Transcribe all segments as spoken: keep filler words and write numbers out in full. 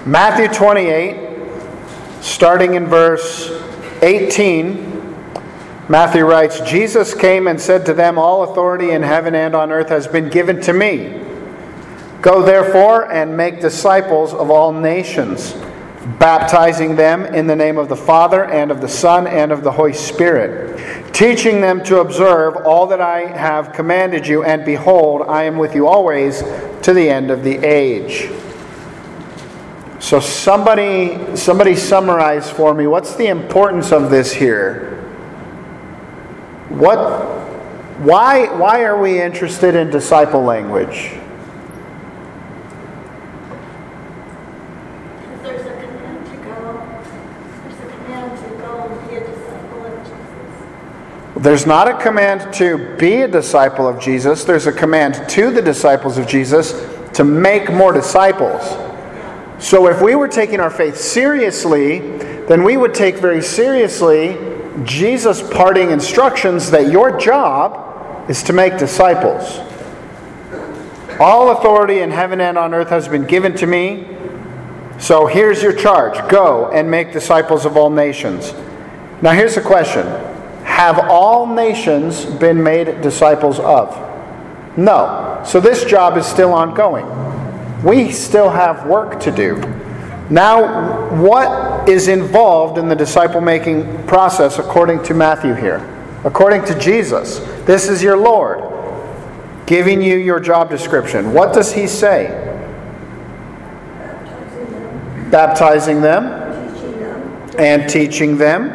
Matthew twenty-eight, starting in verse eighteen, Matthew writes, Jesus came and said to them, all authority in heaven and on earth has been given to me. Go therefore and make disciples of all nations, baptizing them in the name of the Father and of the Son and of the Holy Spirit, teaching them to observe all that I have commanded you, and behold, I am with you always to the end of the age. So somebody, somebody summarize for me, what's the importance of this here? What, why, why are we interested in disciple language? Because there's a command to go. There's a command to go and be a disciple of Jesus. There's not a command to be a disciple of Jesus. There's a command to the disciples of Jesus to make more disciples. So if we were taking our faith seriously, then we would take very seriously Jesus' parting instructions that your job is to make disciples. All authority in heaven and on earth has been given to me. So here's your charge. Go and make disciples of all nations. Now here's the question. Have all nations been made disciples of? No. So this job is still ongoing. We still have work to do. Now, what is involved in the disciple-making process according to Matthew here? According to Jesus. This is your Lord giving you your job description. What does he say? Baptizing them. Baptizing them. Teaching them. And teaching them.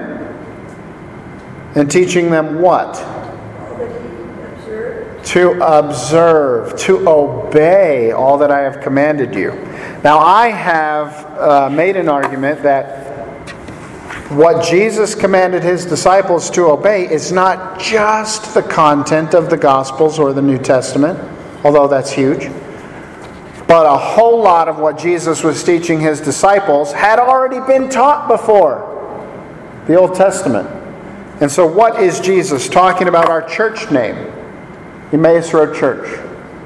And teaching them what? All that he observed. To observe, to obey all that I have commanded you. Now I have uh, made an argument that what Jesus commanded his disciples to obey is not just the content of the Gospels or the New Testament, although that's huge, but a whole lot of what Jesus was teaching his disciples had already been taught before the Old Testament. And so what is Jesus talking about? Our church name, Emmaus Road Church.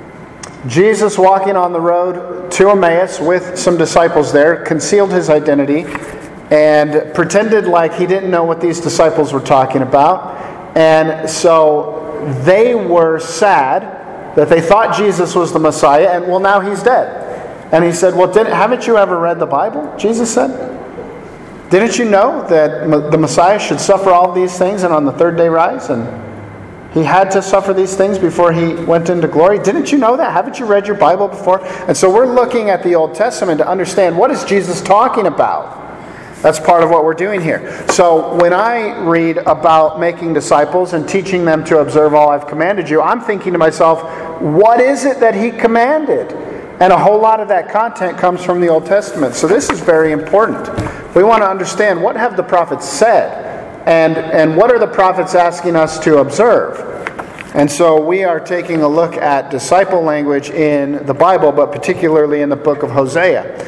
Jesus walking on the road to Emmaus with some disciples there, concealed his identity and pretended like he didn't know what these disciples were talking about. And so they were sad that they thought Jesus was the Messiah, and well, now he's dead. And he said, well, didn't, haven't you ever read the Bible? Jesus said, didn't you know that the Messiah should suffer all these things and on the third day rise? And he had to suffer these things before he went into glory. Didn't you know that? Haven't you read your Bible before? And so we're looking at the Old Testament to understand, what is Jesus talking about? That's part of what we're doing here. So when I read about making disciples and teaching them to observe all I've commanded you, I'm thinking to myself, what is it that he commanded? And a whole lot of that content comes from the Old Testament. So this is very important. We want to understand, what have the prophets said? And, and what are the prophets asking us to observe? And so we are taking a look at disciple language in the Bible, but particularly in the book of Hosea.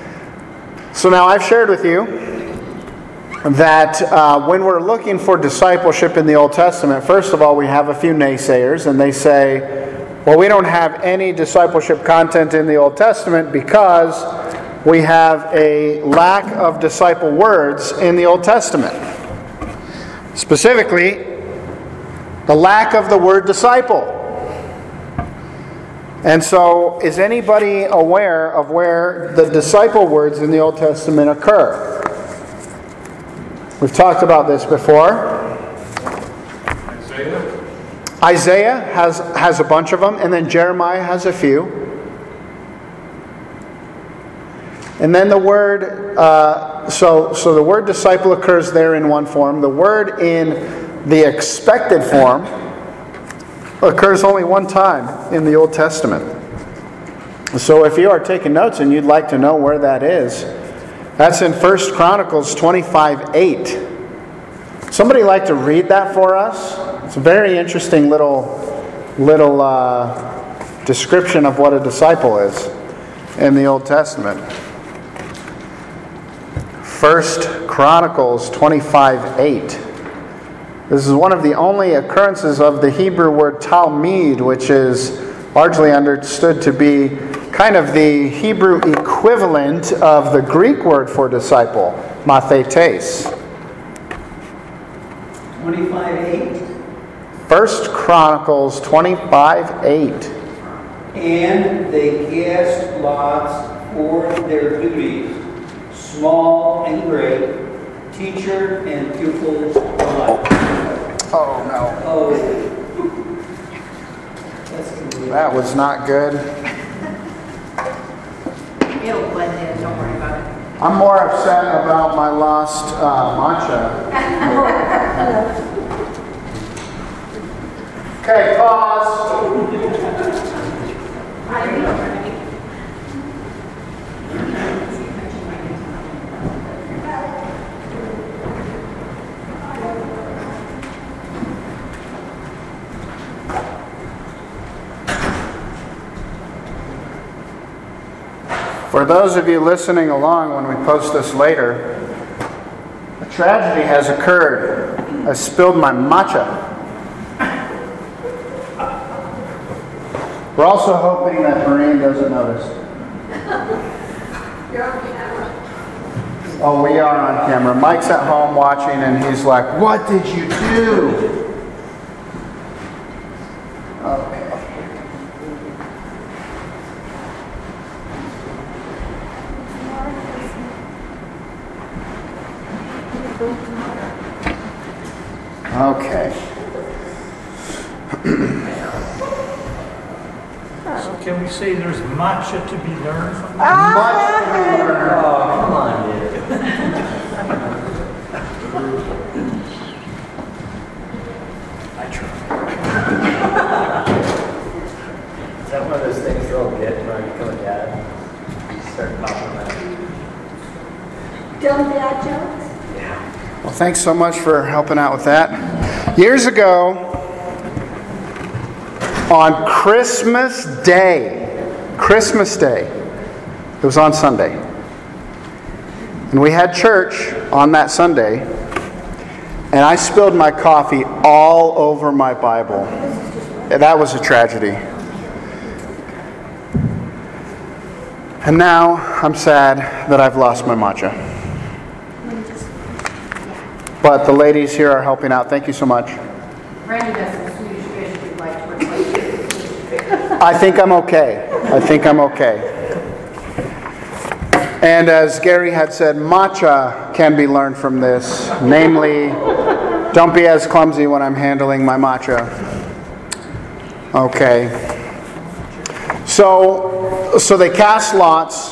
So now I've shared with you that uh, when we're looking for discipleship in the Old Testament, first of all, we have a few naysayers, and they say, well, we don't have any discipleship content in the Old Testament because we have a lack of disciple words in the Old Testament. Specifically, the lack of the word disciple. And so, is anybody aware of where the disciple words in the Old Testament occur? We've talked about this before. Isaiah. Isaiah has, has a bunch of them, and then Jeremiah has a few. And then the word, uh, so, so the word disciple occurs there in one form. The word in the expected form occurs only one time in the Old Testament. So if you are taking notes and you'd like to know where that is, that's in First Chronicles twenty-five eight. Somebody like to read that for us? It's a very interesting little, little uh, description of what a disciple is in the Old Testament. First Chronicles twenty-five eight. This is one of the only occurrences of the Hebrew word talmid, which is largely understood to be kind of the Hebrew equivalent equivalent of the Greek word for disciple, mathetes? twenty-five eight. First Chronicles twenty-five eight. And they cast lots for their duties, small and great, teacher and pupil alike. Oh no. Oh. That's convenient. That was not good. It'll blend in, don't worry about it. I'm more upset about my lost uh, matcha. Okay, pause. For those of you listening along when we post this later, a tragedy has occurred. I spilled my matcha. We're also hoping that Maureen doesn't notice. You're on camera. Oh, we are on camera. Mike's at home watching and he's like, "What did you do?" Okay. Okay. So can we say there's matcha to be learned from Much to learn. Oh, come on, dude. I try. Is that one of those things they'll get when I become a dad? You start popping that. Dumb dad jokes? Well, thanks so much for helping out with that. Years ago, on Christmas Day, Christmas Day, it was on Sunday, and we had church on that Sunday, and I spilled my coffee all over my Bible. That was a tragedy. And now I'm sad that I've lost my matcha. But the ladies here are helping out. Thank you so much. Randy does some Swedish fish if you'd like to replace it. I think I'm okay. I think I'm okay. And as Gary had said, matcha can be learned from this. Namely, don't be as clumsy when I'm handling my matcha. Okay. So, so they cast lots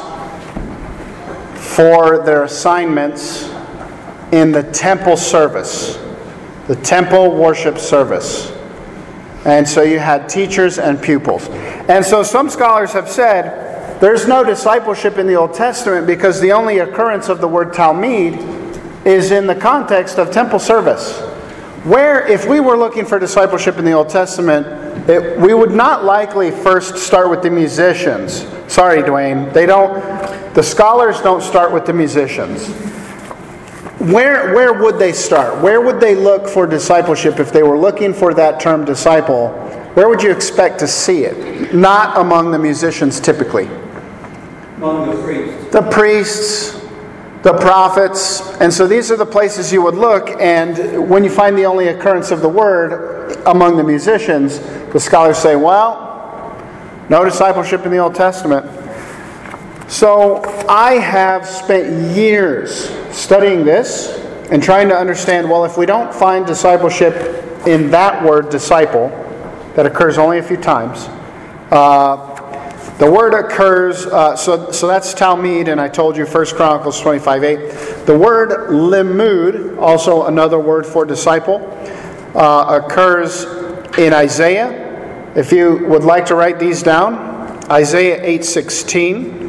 for their assignments in the temple service, the temple worship service. And so you had teachers and pupils. And so some scholars have said there's no discipleship in the Old Testament because the only occurrence of the word Talmud is in the context of temple service. Where, if we were looking for discipleship in the Old Testament, it, we would not likely first start with the musicians. Sorry, Dwayne. They don't, the scholars don't start with the musicians. Where where would they start? Where would they look for discipleship if they were looking for that term disciple? Where would you expect to see it? Not among the musicians typically. Among the priests. The priests, the prophets. And so these are the places you would look. And when you find the only occurrence of the word among the musicians, the scholars say, well, no discipleship in the Old Testament. So I have spent years studying this and trying to understand, well, if we don't find discipleship in that word, disciple, that occurs only a few times, uh, the word occurs, uh, so, so that's Talmud, and I told you First Chronicles twenty-five eight. The word limud, also another word for disciple, uh, occurs in Isaiah. If you would like to write these down, Isaiah eight sixteen.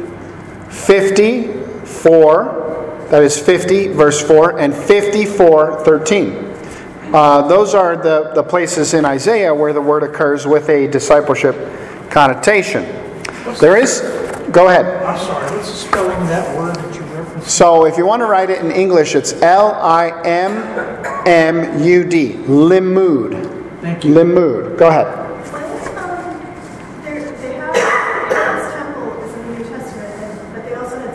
fifty-four, that is fifty, verse four, and fifty-four, thirteen. Uh, those are the, the places in Isaiah where the word occurs with a discipleship connotation. There is, go ahead. I'm sorry, what's the spelling of that word that you referenced? So if you want to write it in English, it's L I M M U D, limud. Thank you. Limud. Go ahead. What is, um, they're- they have, this temple is in the New Testament, and- but they also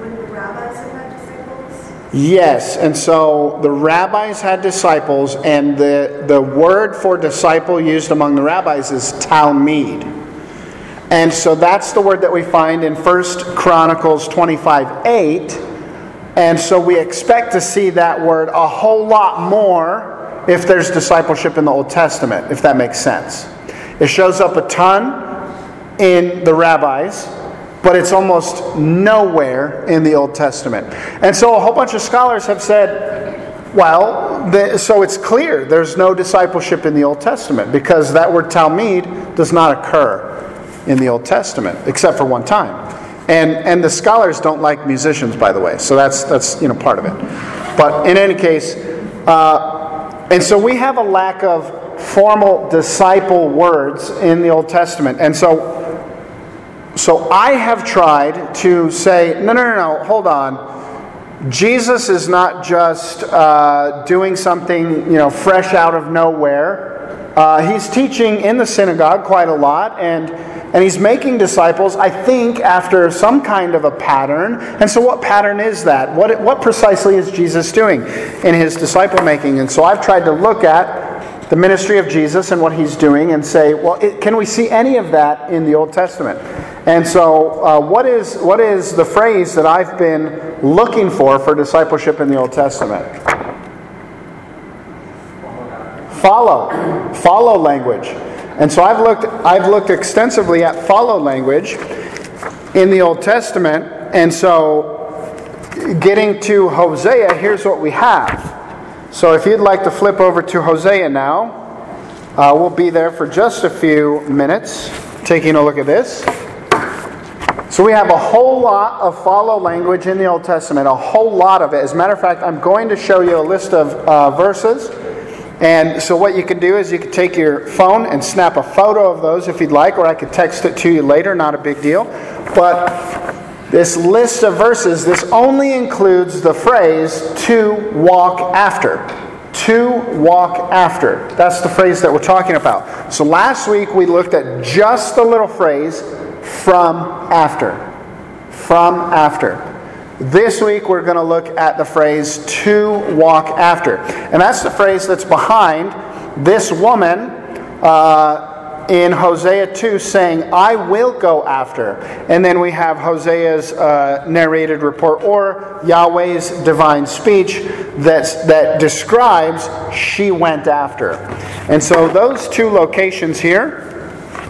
When the rabbis have had disciples? Yes, and so the rabbis had disciples, and the, the word for disciple used among the rabbis is talmid. And so that's the word that we find in First Chronicles twenty-five eight. And so we expect to see that word a whole lot more if there's discipleship in the Old Testament, if that makes sense. It shows up a ton in the rabbis, but it's almost nowhere in the Old Testament. And so a whole bunch of scholars have said, well, the, so it's clear there's no discipleship in the Old Testament because that word talmid does not occur in the Old Testament, except for one time. And and the scholars don't like musicians, by the way, so that's that's you know part of it. But in any case, uh, and so we have a lack of formal disciple words in the Old Testament, and so so I have tried to say, no, no, no, no, hold on. Jesus is not just uh, doing something you know fresh out of nowhere. Uh, he's teaching in the synagogue quite a lot, and. And he's making disciples, I think, after some kind of a pattern. And so what pattern is that? What, what precisely is Jesus doing in his disciple making? And so I've tried to look at the ministry of Jesus and what he's doing and say, well, it, can we see any of that in the Old Testament? And so uh, what is what is the phrase that I've been looking for for discipleship in the Old Testament? Follow. Follow language. And so I've looked I've looked extensively at follow language in the Old Testament. And so getting to Hosea, here's what we have. So if you'd like to flip over to Hosea now, uh, we'll be there for just a few minutes taking a look at this. So we have a whole lot of follow language in the Old Testament, a whole lot of it. As a matter of fact, I'm going to show you a list of uh, verses. And so what you can do is you can take your phone and snap a photo of those if you'd like, or I could text it to you later, not a big deal. But this list of verses, this only includes the phrase, to walk after. To walk after. That's the phrase that we're talking about. So last week we looked at just the little phrase, from after. From after. This week we're going to look at the phrase, to walk after. And that's the phrase that's behind this woman uh, in Hosea two saying, I will go after. And then we have Hosea's uh, narrated report, or Yahweh's divine speech that's, that describes she went after. And so those two locations here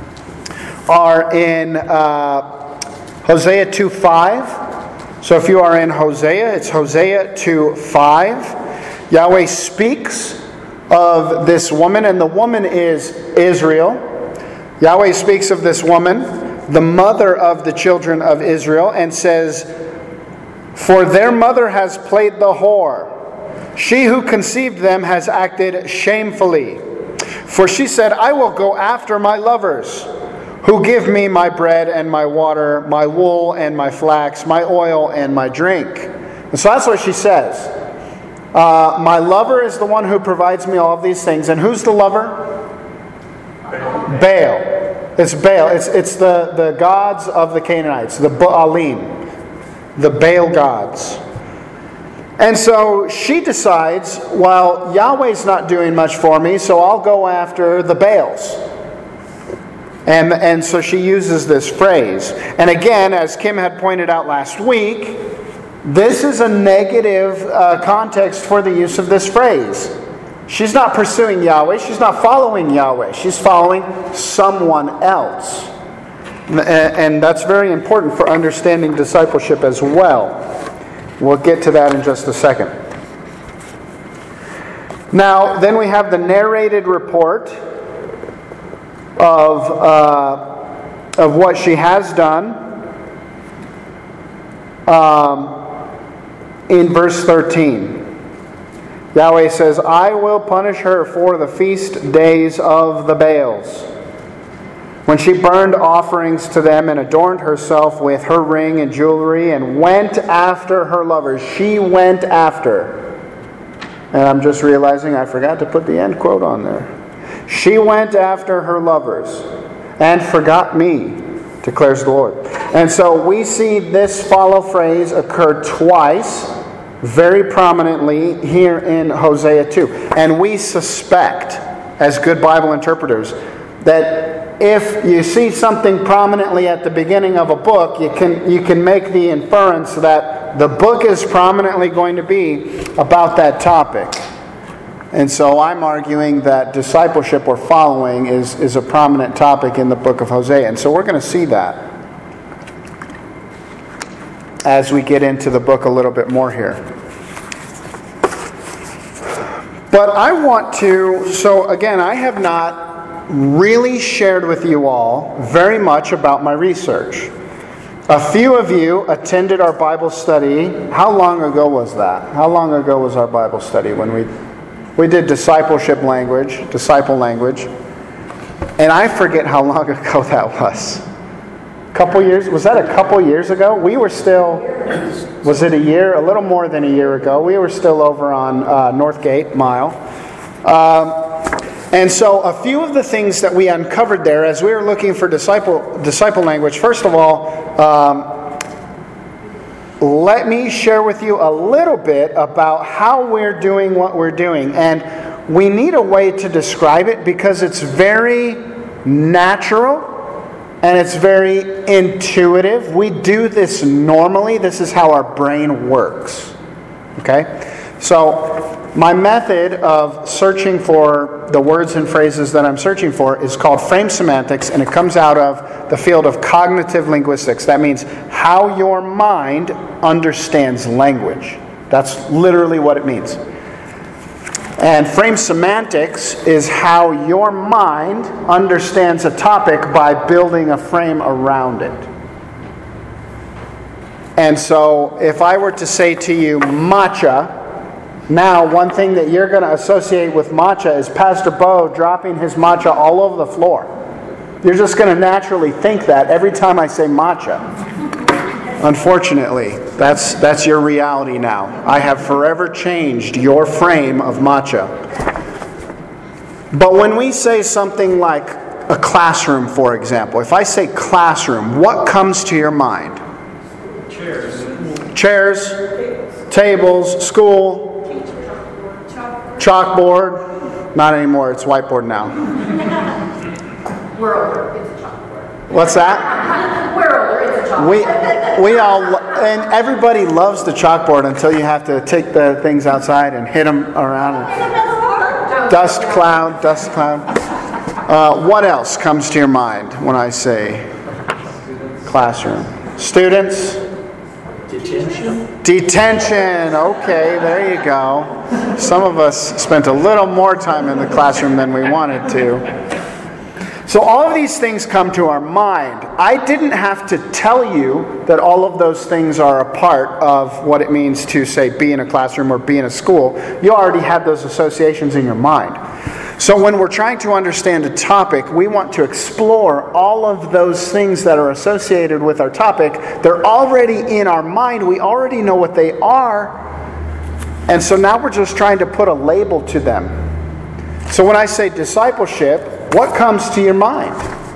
are in uh, Hosea two five. So if you are in Hosea, it's Hosea two five. Yahweh speaks of this woman, and the woman is Israel. Yahweh speaks of this woman, the mother of the children of Israel, and says, for their mother has played the whore. She who conceived them has acted shamefully. For she said, I will go after my lovers, who give me my bread and my water, my wool and my flax, my oil and my drink. And so that's what she says. Uh, my lover is the one who provides me all of these things. And who's the lover? Baal. It's Baal. It's, it's the, the gods of the Canaanites, the Baalim, the Baal gods. And so she decides, well, Yahweh's not doing much for me, so I'll go after the Baals. And, and so she uses this phrase. And again, as Kim had pointed out last week, this is a negative uh, context for the use of this phrase. She's not pursuing Yahweh. She's not following Yahweh. She's following someone else. And, and that's very important for understanding discipleship as well. We'll get to that in just a second. Now, then we have the narrated report of uh, of what she has done um, in verse thirteen. Yahweh says, I will punish her for the feast days of the Baals, when she burned offerings to them and adorned herself with her ring and jewelry and went after her lovers. She went after. And I'm just realizing I forgot to put the end quote on there. She went after her lovers and forgot me, declares the Lord. And so we see this follow phrase occur twice, very prominently here in Hosea two. And we suspect, as good Bible interpreters, that if you see something prominently at the beginning of a book, you can you can make the inference that the book is prominently going to be about that topic. And so I'm arguing that discipleship or following is, is a prominent topic in the book of Hosea. And so we're going to see that as we get into the book a little bit more here. But I want to, so again, I have not really shared with you all very much about my research. A few of you attended our Bible study. How long ago was that? How long ago was our Bible study when we we did discipleship language, disciple language? And I forget how long ago that was. A couple years? Was that a couple years ago? We were still, was it a year? A little more than a year ago. We were still over on uh, Northgate Mile. Um, And so a few of the things that we uncovered there as we were looking for disciple disciple language, first of all, um, let me share with you a little bit about how we're doing what we're doing. And we need a way to describe it because it's very natural and it's very intuitive. We do this normally. This is how our brain works. Okay? So my method of searching for the words and phrases that I'm searching for is called frame semantics, and it comes out of the field of cognitive linguistics. That means how your mind understands language. That's literally what it means. And frame semantics is how your mind understands a topic by building a frame around it. And so if I were to say to you, matcha, now, one thing that you're going to associate with matcha is Pastor Bo dropping his matcha all over the floor. You're just going to naturally think that every time I say matcha. Unfortunately, that's that's your reality now. I have forever changed your frame of matcha. But when we say something like a classroom, for example, if I say classroom, what comes to your mind? Chairs. Chairs, tables, school, chalkboard. Not anymore, it's whiteboard now. We're older, it's a chalkboard. What's that? We're older, it's a chalkboard. We we all and everybody loves the chalkboard until you have to take the things outside and hit them around. And dust cloud, dust cloud. Uh, what else comes to your mind when I say classroom? Students? Detention. Detention. Okay, there you go. Some of us spent a little more time in the classroom than we wanted to. So all of these things come to our mind. I didn't have to tell you that all of those things are a part of what it means to, say, be in a classroom or be in a school. You already had those associations in your mind. So when we're trying to understand a topic, we want to explore all of those things that are associated with our topic. They're already in our mind. We already know what they are. And so now we're just trying to put a label to them. So when I say discipleship, what comes to your mind?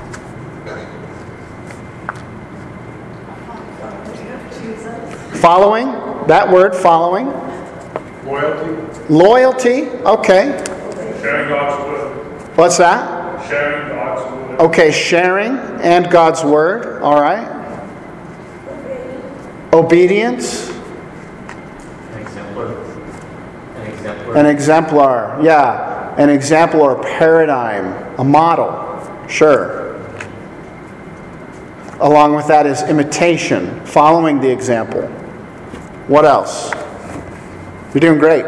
Following. That word, following. Loyalty. Loyalty. Okay. Sharing God's word. What's that? Sharing God's word. Okay, sharing and God's word. All right. Obedience. An exemplar. An exemplar. An exemplar. Yeah. An example or a paradigm. A model. Sure. Along with that is imitation. Following the example. What else? You're doing great.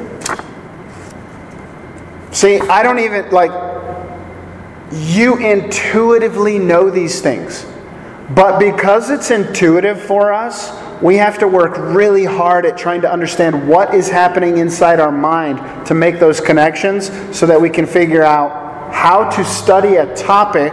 See, I don't even, like, you intuitively know these things. But because it's intuitive for us, we have to work really hard at trying to understand what is happening inside our mind to make those connections so that we can figure out how to study a topic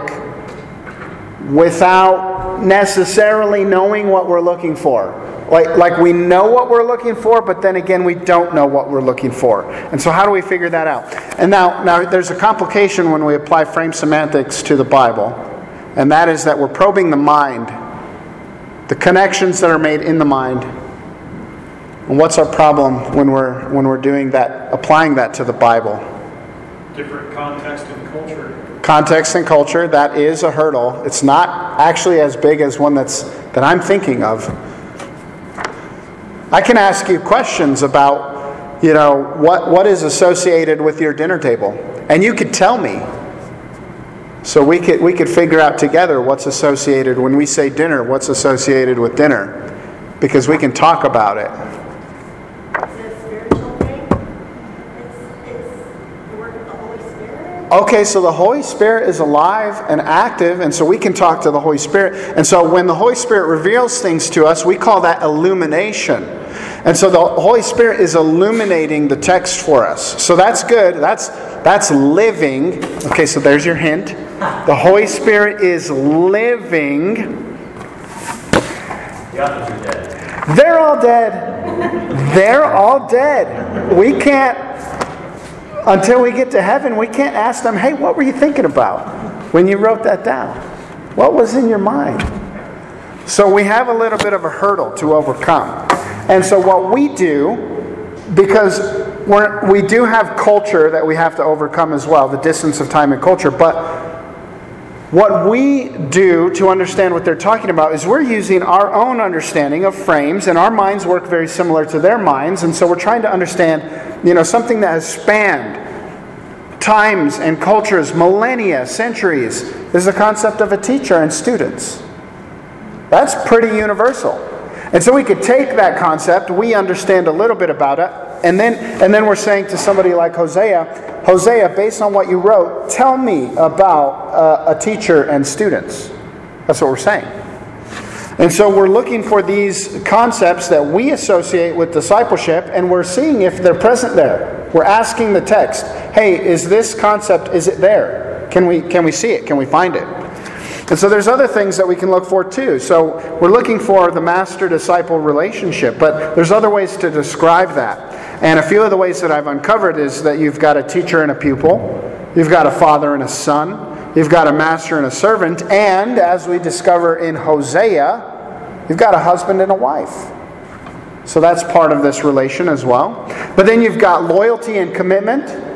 without necessarily knowing what we're looking for. Like, like we know what we're looking for, but then again, we don't know what we're looking for. And so how do we figure that out? And now, now there's a complication when we apply frame semantics to the Bible, and that is that we're probing the mind The connections that are made in the mind. And what's our problem when we're when we're doing that, applying that to the Bible? Different context and culture. Context and culture, that is a hurdle. It's not actually as big as one that's that I'm thinking of. I can ask you questions about, you know, what, what is associated with your dinner table. And you could tell me. So we could we could figure out together what's associated when we say dinner, what's associated with dinner. Because we can talk about it. Is it a spiritual thing? It's, it's the work of the Holy Spirit? Okay, so the Holy Spirit is alive and active, and so we can talk to the Holy Spirit. And so when the Holy Spirit reveals things to us, we call that illumination. And so the Holy Spirit is illuminating the text for us. So that's good. That's that's living. Okay, so there's your hint. The Holy Spirit is living. The others are dead. They're all dead. They're all dead. We can't, until we get to heaven, we can't ask them, hey, what were you thinking about when you wrote that down? What was in your mind? So we have a little bit of a hurdle to overcome. And so what we do, because we're, we do have culture that we have to overcome as well, the distance of time and culture, but what we do to understand what they're talking about is we're using our own understanding of frames, and our minds work very similar to their minds, and so we're trying to understand, you know, something that has spanned times and cultures, millennia, centuries, is the concept of a teacher and students. That's pretty universal. And so we could take that concept, we understand a little bit about it, and then and then we're saying to somebody like Hosea, Hosea, based on what you wrote, tell me about uh, a teacher and students. That's what we're saying. And so we're looking for these concepts that we associate with discipleship, and we're seeing if they're present there. We're asking the text, hey, is this concept, is it there? Can we can we see it? Can we find it? And so there's other things that we can look for too. So we're looking for the master-disciple relationship, but there's other ways to describe that. And a few of the ways that I've uncovered is that you've got a teacher and a pupil, you've got a father and a son, you've got a master and a servant, and as we discover in Hosea, you've got a husband and a wife. So that's part of this relation as well. But then you've got loyalty and commitment.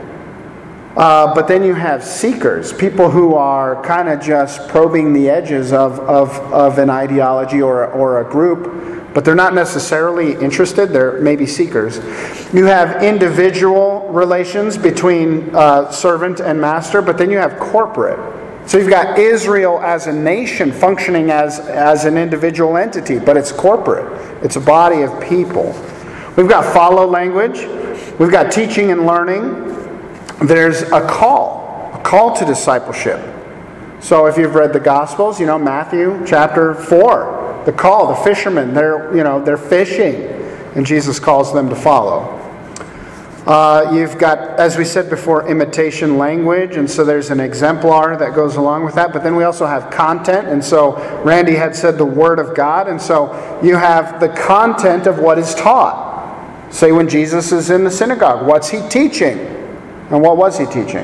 Uh, but then you have seekers, people who are kind of just probing the edges of, of, of an ideology or, or a group, but they're not necessarily interested. They're maybe seekers. You have individual relations between uh, servant and master, but then you have corporate. So you've got Israel as a nation functioning as, as an individual entity, but it's corporate. It's a body of people. We've got follow language. We've got teaching and learning. There's a call, a call to discipleship. So if you've read the Gospels, you know, Matthew chapter four, the call, the fishermen, they're, you know, they're fishing, and Jesus calls them to follow. Uh, you've got, as we said before, imitation language, and so there's an exemplar that goes along with that, but then we also have content, and so Randy had said the Word of God, and so you have the content of what is taught. Say when Jesus is in the synagogue, what's he teaching? And what was he teaching?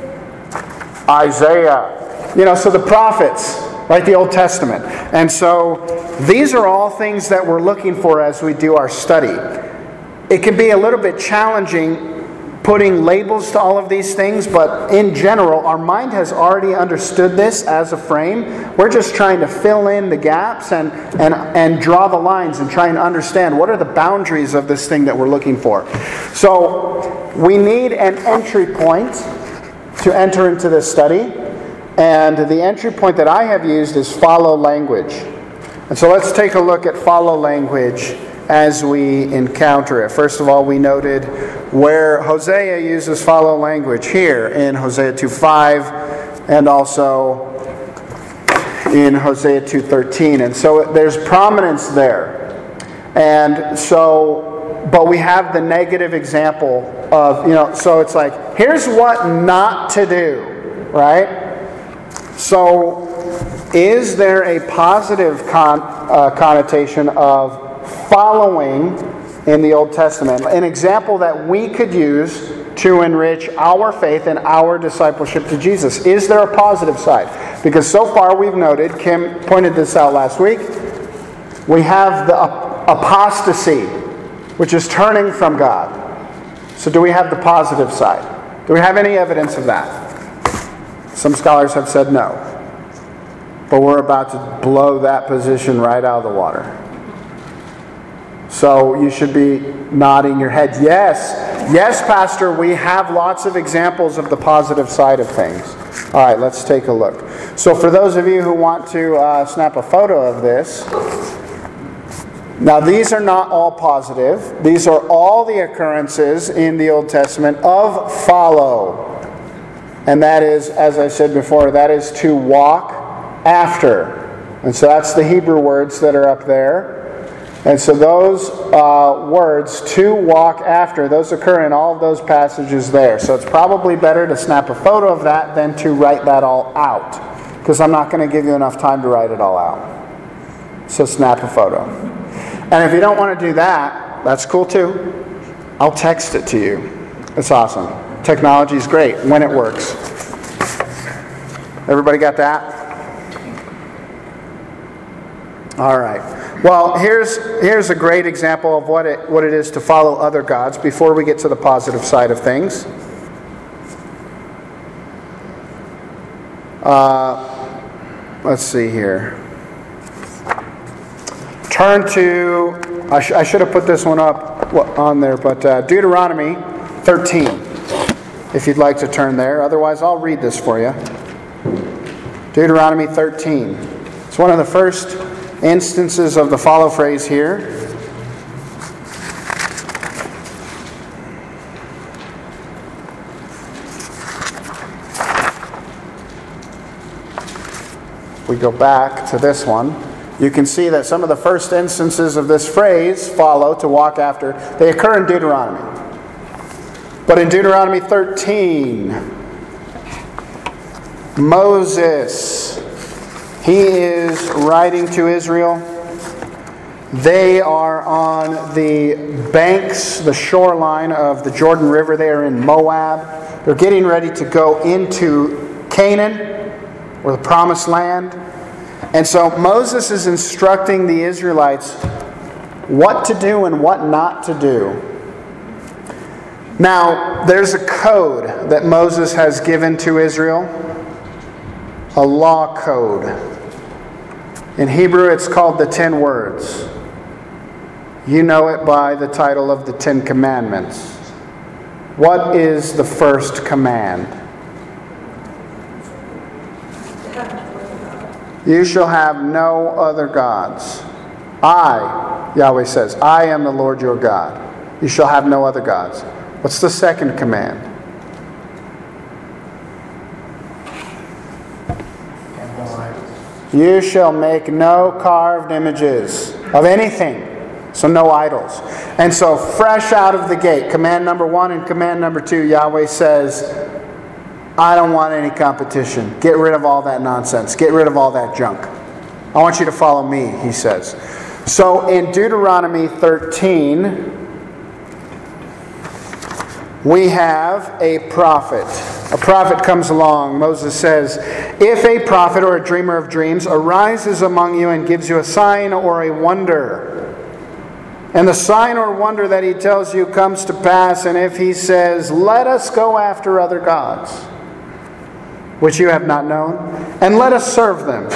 Isaiah. You know, so the prophets, right? The Old Testament. And so these are all things that we're looking for as we do our study. It can be a little bit challenging putting labels to all of these things, but in general, our mind has already understood this as a frame. We're just trying to fill in the gaps and, and, and draw the lines and try and understand what are the boundaries of this thing that we're looking for. So we need an entry point to enter into this study. And the entry point that I have used is follow language. And so let's take a look at follow language as we encounter it. First of all, we noted where Hosea uses follow language here in Hosea two five and also in Hosea two thirteen. And so there's prominence there. And so, but we have the negative example of, you know, so it's like, here's what not to do, right? So is there a positive con, uh, connotation of following in the Old Testament? An example that we could use to enrich our faith and our discipleship to Jesus. Is there a positive side? Because so far we've noted, Kim pointed this out last week, We have the apostasy, which is turning from God. So do we have the positive side? Do we have any evidence of that? Some scholars have said no. But we're about to blow that position right out of the water. So you should be nodding your head. Yes, yes, Pastor, we have lots of examples of the positive side of things. All right, let's take a look. So for those of you who want to uh, snap a photo of this, now these are not all positive. These are all the occurrences in the Old Testament of follow. And that is, as I said before, that is to walk after. And so that's the Hebrew words that are up there. And so those uh, words, to walk after, those occur in all of those passages there. So it's probably better to snap a photo of that than to write that all out. Because I'm not going to give you enough time to write it all out. So snap a photo. And if you don't want to do that, that's cool too. I'll text it to you. It's awesome. Technology is great when it works. Everybody got that? All right. Well, here's here's a great example of what it what it is to follow other gods before we get to the positive side of things. Uh, let's see here. Turn to, I, sh- I should have put this one up on there, but uh, Deuteronomy thirteen. If you'd like to turn there. Otherwise, I'll read this for you. Deuteronomy thirteen. It's one of the first instances of the follow phrase here. We go back to this one. You can see that some of the first instances of this phrase, follow, to walk after, they occur in Deuteronomy. But in Deuteronomy thirteen, Moses, he is writing to Israel. They are on the banks, the shoreline of the Jordan River. They are in Moab. They're getting ready to go into Canaan, or the Promised Land. And so Moses is instructing the Israelites what to do and what not to do. Now, there's a code that Moses has given to Israel, a law code. In Hebrew, it's called the Ten Words. You know it by the title of the Ten Commandments. What is the first command? You shall have no other gods. I, Yahweh says, I am the Lord your God. You shall have no other gods. What's the second command? You shall make no carved images of anything. So no idols. And so fresh out of the gate, command number one and command number two, Yahweh says, I don't want any competition. Get rid of all that nonsense. Get rid of all that junk. I want you to follow me, he says. So in Deuteronomy thirteen, we have a prophet. A prophet comes along. Moses says, if a prophet or a dreamer of dreams arises among you and gives you a sign or a wonder, and the sign or wonder that he tells you comes to pass, and if he says, let us go after other gods, which you have not known, and let us serve them,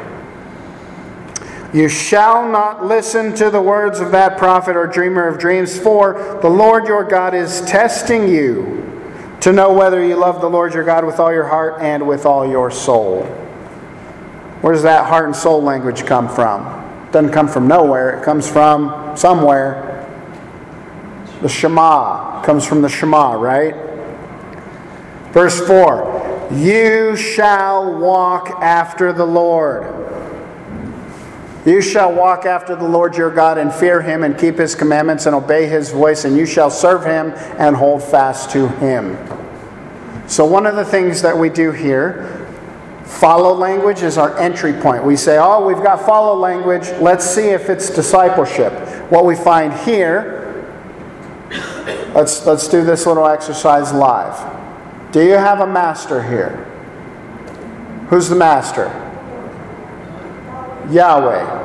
you shall not listen to the words of that prophet or dreamer of dreams, for the Lord your God is testing you to know whether you love the Lord your God with all your heart and with all your soul. Where does that heart and soul language come from? It doesn't come from nowhere. It comes from somewhere. The Shema comes from the Shema, right? Verse four. You shall walk after the Lord. You shall walk after the Lord your God and fear him and keep his commandments and obey his voice, and you shall serve him and hold fast to him. So one of the things that we do here, follow language is our entry point. We say, oh, we've got follow language. Let's see if it's discipleship. What we find here, let's, let's do this little exercise live. Do you have a master here? Who's the master? Yahweh.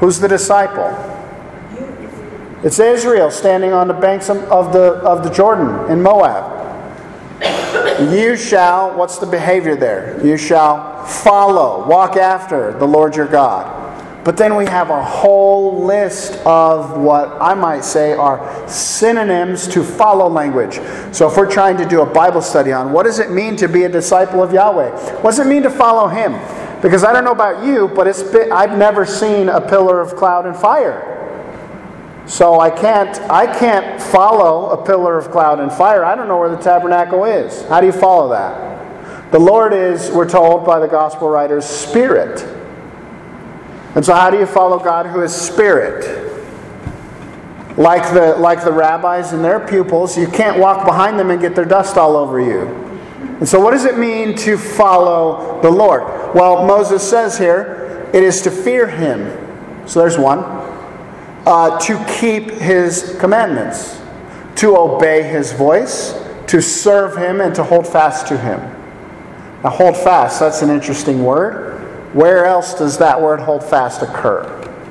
Who's the disciple? It's Israel standing on the banks of the, of the Jordan in Moab. You shall, what's the behavior there? You shall follow, walk after the Lord your God. But then we have a whole list of what I might say are synonyms to follow language. So if we're trying to do a Bible study on what does it mean to be a disciple of Yahweh? What does it mean to follow Him? Because I don't know about you, but it's been, I've never seen a pillar of cloud and fire. So I can't I can't follow a pillar of cloud and fire. I don't know where the tabernacle is. How do you follow that? The Lord is, we're told by the gospel writers, Spirit. And so how do you follow God who is Spirit? Like the like the rabbis and their pupils, you can't walk behind them and get their dust all over you. And so what does it mean to follow the Lord? Well, Moses says here, it is to fear Him. So there's one. Uh, to keep His commandments. To obey His voice. To serve Him and to hold fast to Him. Now hold fast, that's an interesting word. Where else does that word hold fast occur?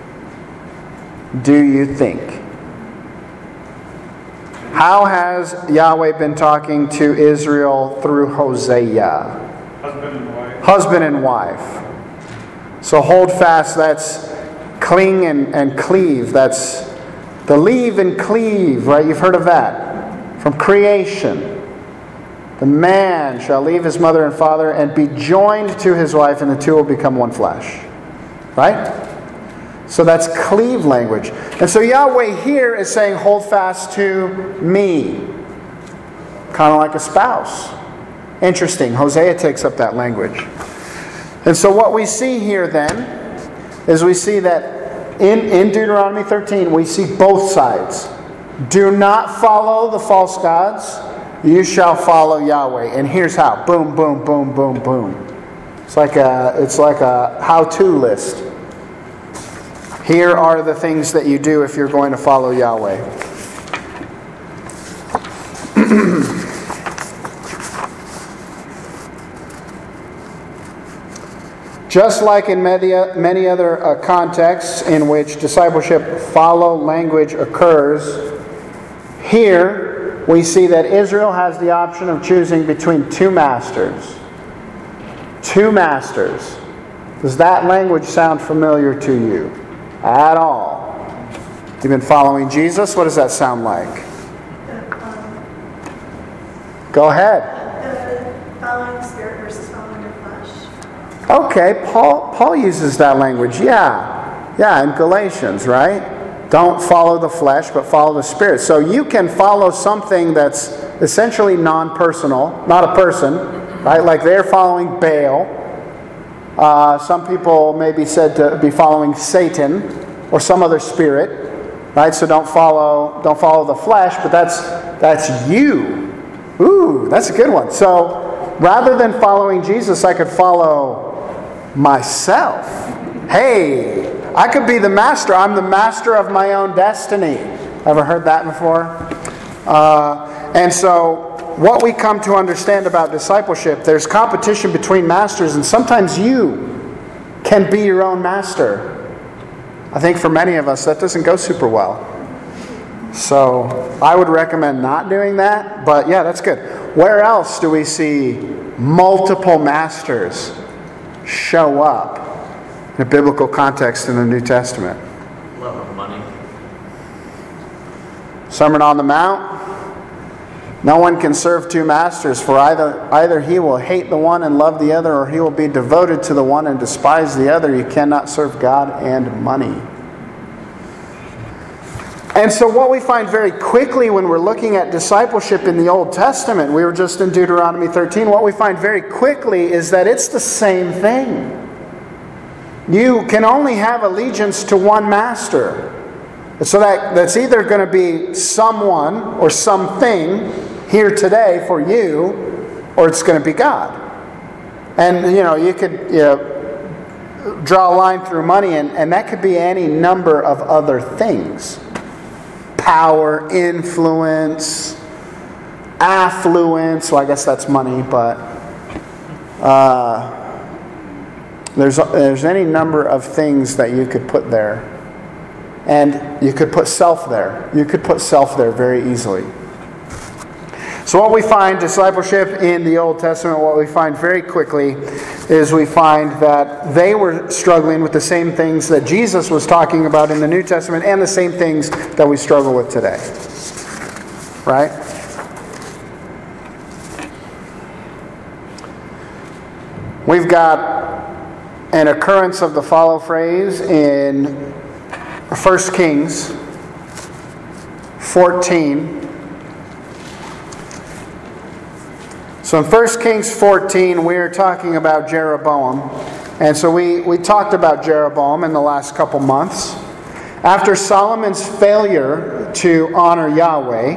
Do you think? How has Yahweh been talking to Israel through Hosea? Husband and wife. Husband and wife. So hold fast, that's cling and, and cleave. That's the leave and cleave, right? You've heard of that. From creation. The man shall leave his mother and father and be joined to his wife, and the two will become one flesh. Right? So that's cleave language. And so Yahweh here is saying, hold fast to me. Kind of like a spouse. Interesting. Hosea takes up that language. And so what we see here then is we see that in, in Deuteronomy thirteen, we see both sides. Do not follow the false gods. You shall follow Yahweh. And here's how. Boom, boom, boom, boom, boom. It's like a, it's like a how-to list. Here are the things that you do if you're going to follow Yahweh. Just like in many, many other uh, contexts in which discipleship follow language occurs, here we see that Israel has the option of choosing between two masters. Two masters. Does that language sound familiar to you at all? You've been following Jesus? What does that sound like? The, um, Go ahead. the following the Spirit versus following the flesh. Okay, Paul Paul uses that language. Yeah. Yeah, in Galatians, right? Don't follow the flesh, but follow the Spirit. So you can follow something that's essentially non-personal, not a person, right? Like they're following Baal. Uh, some people may be said to be following Satan or some other spirit, right? So don't follow don't follow the flesh, but that's that's you. Ooh, that's a good one. So rather than following Jesus, I could follow myself. Hey, I could be the master. I'm the master of my own destiny. Ever heard that before? Uh, and so what we come to understand about discipleship, there's competition between masters, and sometimes you can be your own master. I think for many of us that doesn't go super well. So I would recommend not doing that, but yeah, that's good. Where else do we see multiple masters show up in a biblical context in the New Testament? Love of money. Sermon on the Mount. No one can serve two masters, for either either he will hate the one and love the other, or he will be devoted to the one and despise the other. You cannot serve God and money. And so what we find very quickly when we're looking at discipleship in the Old Testament, we were just in Deuteronomy thirteen, what we find very quickly is that it's the same thing. You can only have allegiance to one master. So that, that's either going to be someone or something here today for you, or it's going to be God. And, you know, you could you know, draw a line through money, and, and that could be any number of other things. Power, influence, affluence. Well, I guess that's money, but uh, there's there's any number of things that you could put there. And you could put self there. You could put self there very easily. So what we find, discipleship in the Old Testament, what we find very quickly is we find that they were struggling with the same things that Jesus was talking about in the New Testament and the same things that we struggle with today. Right? We've got an occurrence of the follow phrase in First Kings fourteen. So in First Kings fourteen, we're talking about Jeroboam. And so we, we talked about Jeroboam in the last couple months. After Solomon's failure to honor Yahweh,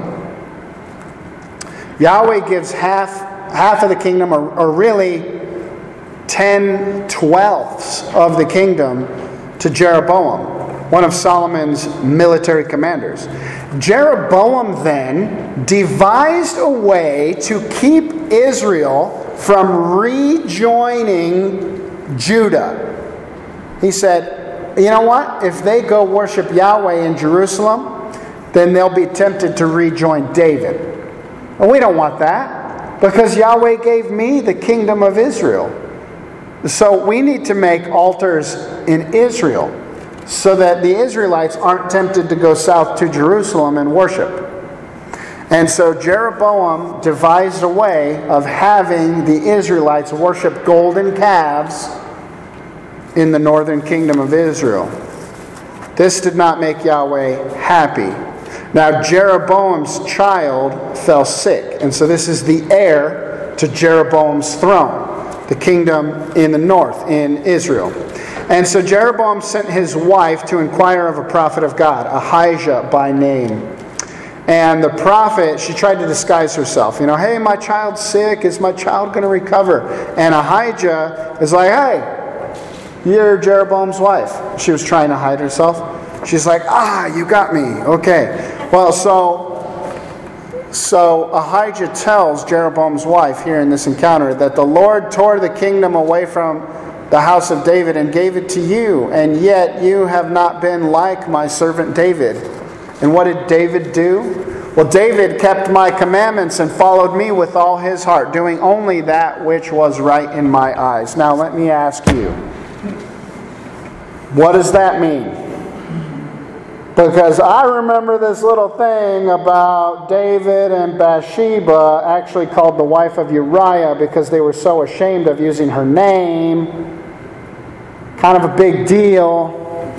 Yahweh gives half, half of the kingdom, or, or really ten twelfths of the kingdom, to Jeroboam, one of Solomon's military commanders. Jeroboam then devised a way to keep Israel from rejoining Judah. He said, you know what? If they go worship Yahweh in Jerusalem, then they'll be tempted to rejoin David. And we don't want that, because Yahweh gave me the kingdom of Israel. So we need to make altars in Israel, so that the Israelites aren't tempted to go south to Jerusalem and worship. And so Jeroboam devised a way of having the Israelites worship golden calves in the northern kingdom of Israel. This did not make Yahweh happy. Now Jeroboam's child fell sick, and so this is the heir to Jeroboam's throne, the kingdom in the north, in Israel. And so Jeroboam sent his wife to inquire of a prophet of God, Ahijah by name. And the prophet, she tried to disguise herself. You know, hey, my child's sick. Is my child going to recover? And Ahijah is like, hey, you're Jeroboam's wife. She was trying to hide herself. She's like, ah, you got me. Okay. Well, so, so Ahijah tells Jeroboam's wife here in this encounter that the Lord tore the kingdom away from the house of David and gave it to you, and yet you have not been like my servant David. And what did David do? Well, David kept my commandments and followed me with all his heart, doing only that which was right in my eyes. Now let me ask you, what does that mean? Because I remember this little thing about David and Bathsheba, actually called the wife of Uriah, because they were so ashamed of using her name. Kind of a big deal.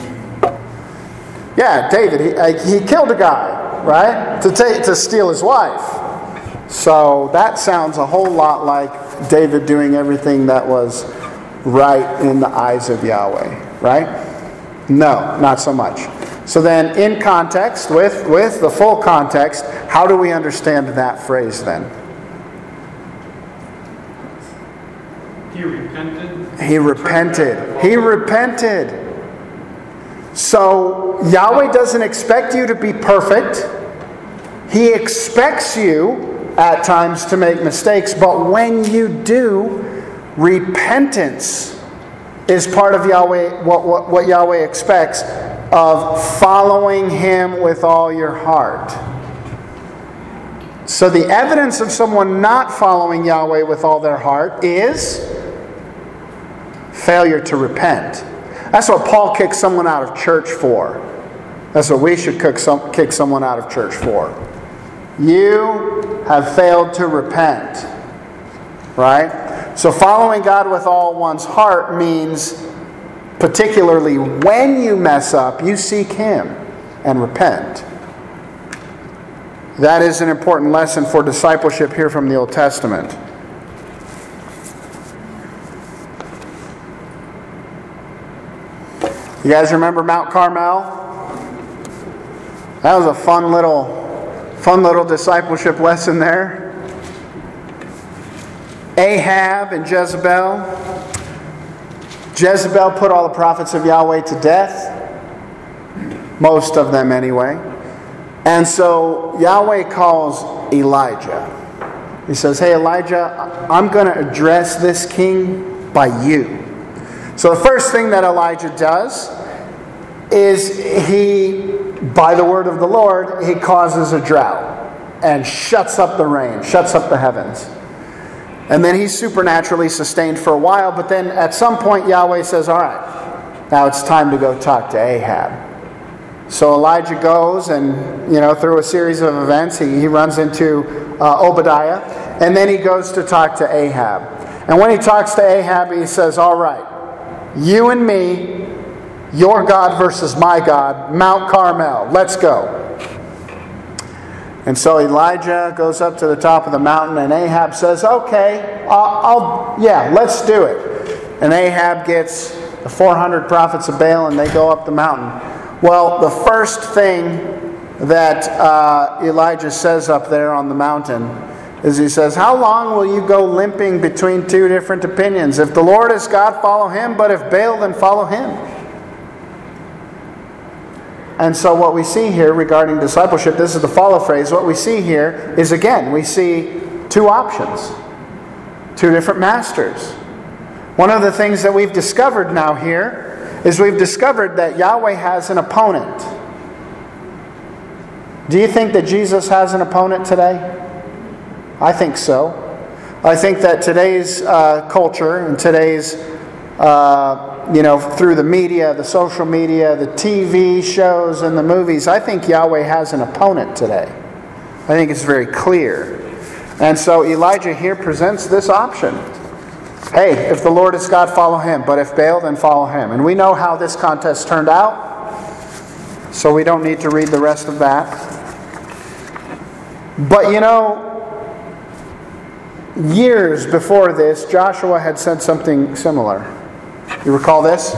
Yeah, David, he, he killed a guy, right? To take to steal his wife. So that sounds a whole lot like David doing everything that was right in the eyes of Yahweh, right? No, not so much. So then in context, with, with the full context, how do we understand that phrase then? He repented. He repented. He repented. So Yahweh doesn't expect you to be perfect. He expects you at times to make mistakes, but when you do, repentance is part of Yahweh, what, what, what Yahweh expects of following Him with all your heart. So the evidence of someone not following Yahweh with all their heart is failure to repent. That's what Paul kicked someone out of church for. That's what we should kick, some, kick someone out of church for. You have failed to repent. Right? So following God with all one's heart means, particularly when you mess up, you seek Him and repent. That is an important lesson for discipleship here from the Old Testament. You guys remember Mount Carmel? That was a fun little, fun little discipleship lesson there. Ahab and Jezebel. Jezebel put all the prophets of Yahweh to death. Most of them anyway. And so Yahweh calls Elijah. He says, hey Elijah, I'm going to address this king by you. So the first thing that Elijah does is he, by the word of the Lord, he causes a drought and shuts up the rain, shuts up the heavens. And then he's supernaturally sustained for a while, but then at some point Yahweh says, all right, now it's time to go talk to Ahab. So Elijah goes and, you know, through a series of events, he, he runs into uh, Obadiah, and then he goes to talk to Ahab. And when he talks to Ahab, he says, all right, you and me, your God versus my God, Mount Carmel, let's go. And so Elijah goes up to the top of the mountain, and Ahab says, okay, I'll, I'll yeah, let's do it. And Ahab gets the four hundred prophets of Baal, and they go up the mountain. Well, the first thing that uh, Elijah says up there on the mountain is he says, how long will you go limping between two different opinions? If the Lord is God, follow him, but if Baal, then follow him. And so what we see here regarding discipleship, this is the follow phrase, what we see here is, again, we see two options, two different masters. One of the things that we've discovered now here is we've discovered that Yahweh has an opponent. Do you think that Jesus has an opponent today? I think so. I think that today's uh, culture and today's uh, you know, through the media, the social media, the T V shows and the movies, I think Yahweh has an opponent today. I think it's very clear. And so Elijah here presents this option. Hey, if the Lord is God, follow him. But if Baal, then follow him. And we know how this contest turned out, so we don't need to read the rest of that. But you know, years before this, Joshua had said something similar. You recall this?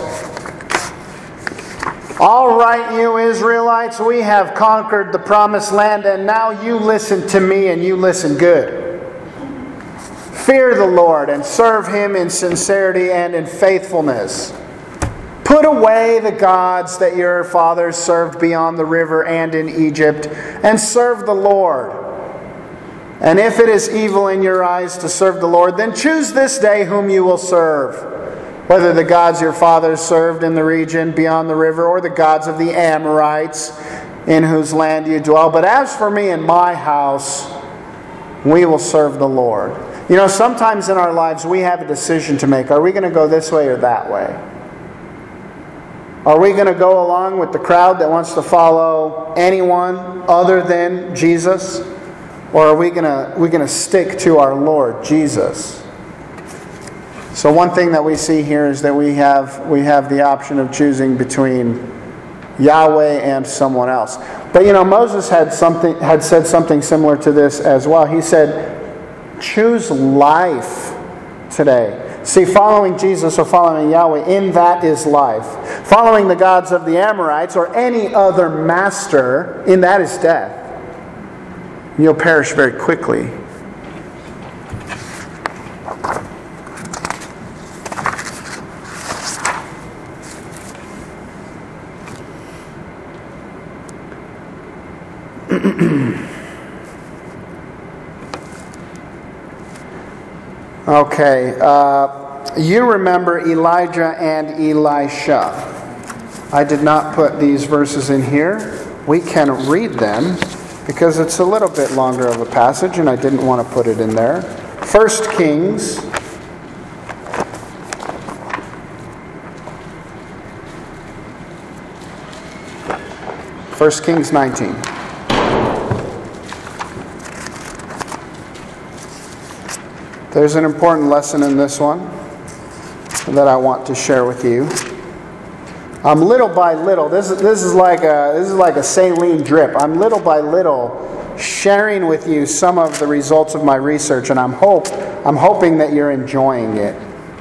All right, you Israelites, we have conquered the promised land, and now you listen to me and you listen good. Fear the Lord and serve him in sincerity and in faithfulness. Put away the gods that your fathers served beyond the river and in Egypt, and serve the Lord. And if it is evil in your eyes to serve the Lord, then choose this day whom you will serve. Whether the gods your fathers served in the region beyond the river, or the gods of the Amorites in whose land you dwell. But as for me and my house, we will serve the Lord. You know, sometimes in our lives we have a decision to make. Are we going to go this way or that way? Are we going to go along with the crowd that wants to follow anyone other than Jesus? Or are we going to, we going to stick to our Lord, Jesus? So one thing that we see here is that we have we have the option of choosing between Yahweh and someone else. But you know, Moses had something had said something similar to this as well. He said, choose life today. See, following Jesus or following Yahweh, in that is life. Following the gods of the Amorites or any other master, in that is death. You'll perish very quickly. Okay, uh, you remember Elijah and Elisha. I did not put these verses in here. We can read them because it's a little bit longer of a passage and I didn't want to put it in there. First Kings First Kings nineteen. There's an important lesson in this one that I want to share with you. I'm little by little. This is this is like a this is like a saline drip. I'm little by little sharing with you some of the results of my research, and I'm hope I'm hoping that you're enjoying it.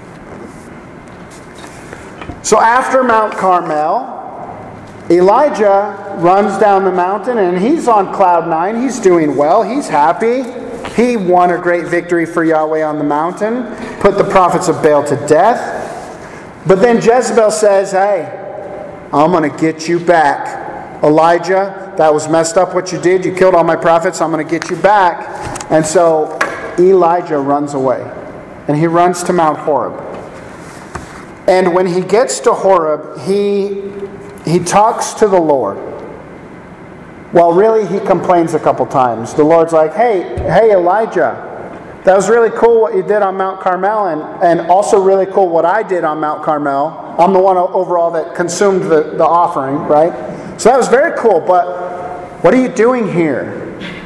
So after Mount Carmel, Elijah runs down the mountain, and he's on cloud nine. He's doing well. He's happy. He won a great victory for Yahweh on the mountain, put the prophets of Baal to death. But then Jezebel says, hey, I'm going to get you back. Elijah, that was messed up what you did. You killed all my prophets. I'm going to get you back. And so Elijah runs away. And he runs to Mount Horeb. And when he gets to Horeb, he he talks to the Lord. Well, really, he complains a couple times. The Lord's like, hey, hey, Elijah, that was really cool what you did on Mount Carmel, and, and also really cool what I did on Mount Carmel. I'm the one overall that consumed the, the offering, right? So that was very cool, but what are you doing here?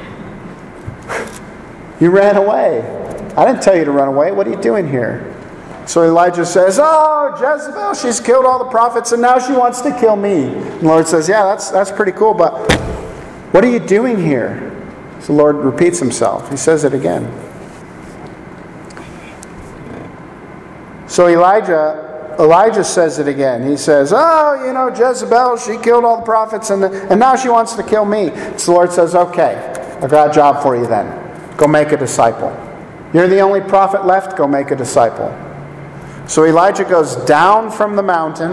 You ran away. I didn't tell you to run away. What are you doing here? So Elijah says, oh, Jezebel, she's killed all the prophets, and now she wants to kill me. And the Lord says, yeah, that's that's pretty cool, but what are you doing here? So the Lord repeats himself. He says it again. So Elijah, Elijah says it again. He says, oh, you know, Jezebel, she killed all the prophets, and, the, and now she wants to kill me. So the Lord says, okay, I've got a job for you then. Go make a disciple. You're the only prophet left, go make a disciple. So Elijah goes down from the mountain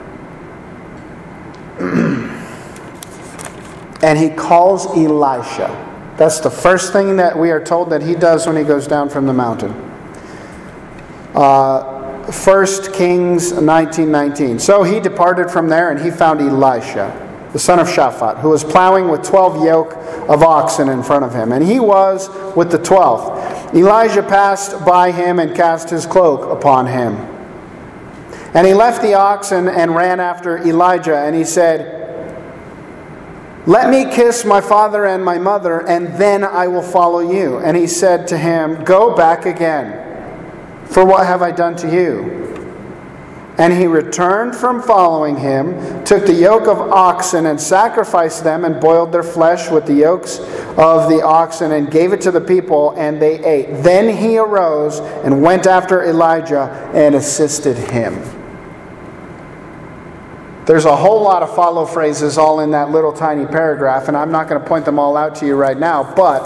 and he calls Elisha. That's the first thing that we are told that he does when he goes down from the mountain. Uh, First Kings nineteen nineteen. So he departed from there and he found Elisha, the son of Shaphat, who was plowing with twelve yoke of oxen in front of him. And he was with the twelfth. Elijah passed by him and cast his cloak upon him. And he left the oxen and ran after Elijah. And he said, let me kiss my father and my mother, and then I will follow you. And he said to him, go back again. For what have I done to you? And he returned from following him, took the yoke of oxen and sacrificed them, and boiled their flesh with the yokes of the oxen, and gave it to the people, and they ate. Then he arose and went after Elijah and assisted him. There's a whole lot of follow phrases all in that little tiny paragraph, and I'm not going to point them all out to you right now, but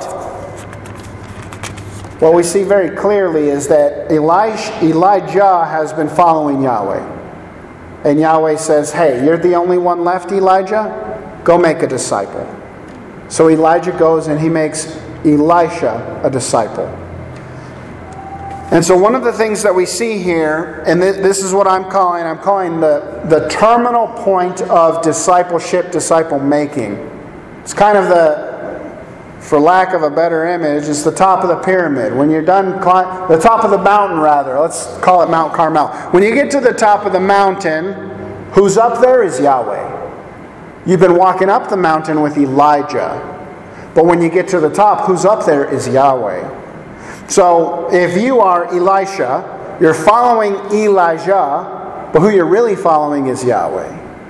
what we see very clearly is that Elijah, Elijah has been following Yahweh. And Yahweh says, hey, you're the only one left, Elijah? Go make a disciple. So Elijah goes and he makes Elisha a disciple. And so one of the things that we see here, and this is what I'm calling, I'm calling the, the terminal point of discipleship, disciple making. It's kind of the, for lack of a better image, it's the top of the pyramid. When you're done, climb, the top of the mountain rather, let's call it Mount Carmel. When you get to the top of the mountain, who's up there is Yahweh. You've been walking up the mountain with Elijah. But when you get to the top, who's up there is Yahweh. So if you are Elisha, you're following Elijah, but who you're really following is Yahweh.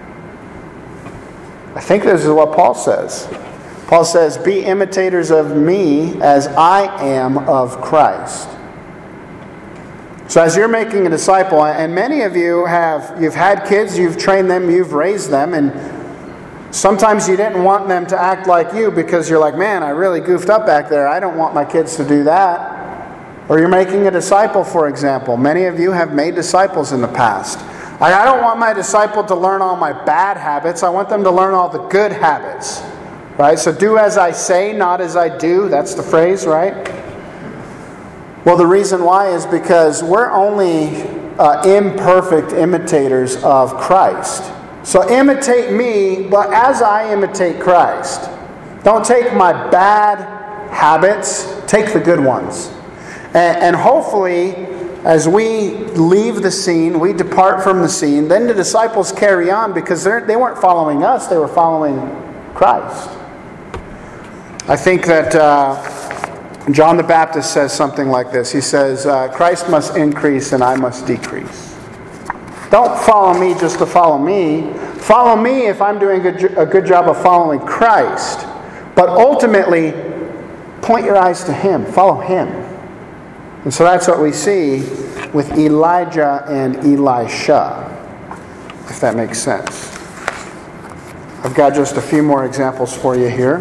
I think this is what Paul says. Paul says, be imitators of me as I am of Christ. So as you're making a disciple, and many of you have, you've had kids, you've trained them, you've raised them, and sometimes you didn't want them to act like you because you're like, man, I really goofed up back there. I don't want my kids to do that. Or you're making a disciple, for example. Many of you have made disciples in the past. I don't want my disciple to learn all my bad habits. I want them to learn all the good habits. Right? So do as I say, not as I do. That's the phrase, right? Well, the reason why is because we're only uh, imperfect imitators of Christ. So imitate me, but as I imitate Christ. Don't take my bad habits, take the good ones. And, and hopefully, as we leave the scene, we depart from the scene, then the disciples carry on because they weren't following us, they were following Christ. I think that uh, John the Baptist says something like this. He says, uh, Christ must increase and I must decrease. Don't follow me just to follow me. Follow me if I'm doing a good, a good job of following Christ. But ultimately, point your eyes to Him. Follow Him. And so that's what we see with Elijah and Elisha, if that makes sense. I've got just a few more examples for you here.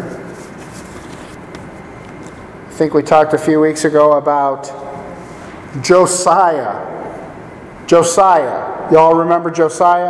I think we talked a few weeks ago about Josiah. Josiah. Y'all remember Josiah?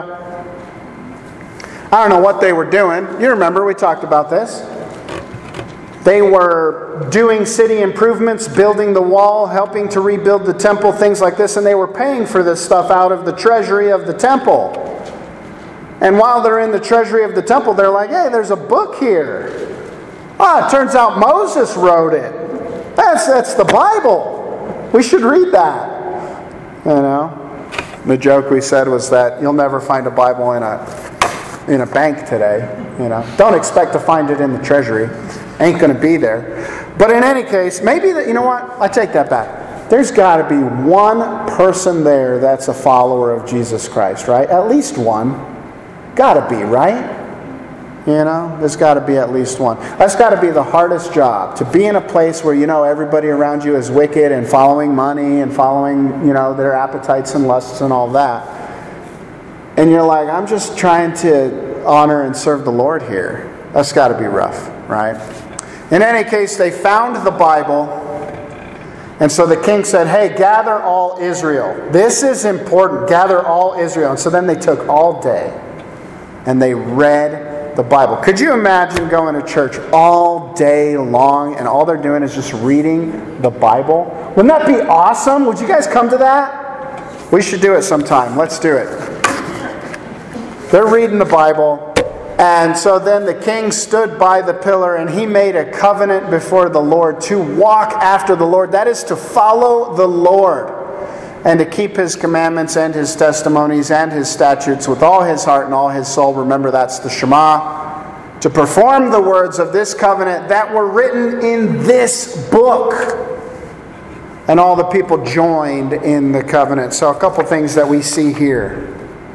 I don't know what they were doing. You remember, we talked about this. They were doing city improvements, building the wall, helping to rebuild the temple, things like this, and they were paying for this stuff out of the treasury of the temple. And while they're in the treasury of the temple, they're like, hey, there's a book here. Ah, it turns out Moses wrote it. That's, that's the Bible. We should read that. You know? The joke we said was that you'll never find a Bible in a, in a bank today. You know? Don't expect to find it in the treasury. Ain't going to be there. But in any case, maybe that, you know what? I take that back. There's got to be one person there that's a follower of Jesus Christ, right? At least one. Got to be, right? You know, there's got to be at least one. That's got to be the hardest job. To be in a place where you know everybody around you is wicked and following money and following, you know, their appetites and lusts and all that. And you're like, I'm just trying to honor and serve the Lord here. That's got to be rough, right? In any case, they found the Bible. And so the king said, hey, gather all Israel. This is important. Gather all Israel. And so then they took all day. And they read the Bible. Could you imagine going to church all day long and all they're doing is just reading the Bible? Wouldn't that be awesome? Would you guys come to that? We should do it sometime. Let's do it. They're reading the Bible. And so then the king stood by the pillar and he made a covenant before the Lord to walk after the Lord. That is to follow the Lord. And to keep His commandments and His testimonies and His statutes with all his heart and all his soul. Remember, that's the Shema. To perform the words of this covenant that were written in this book. And all the people joined in the covenant. So a couple things that we see here.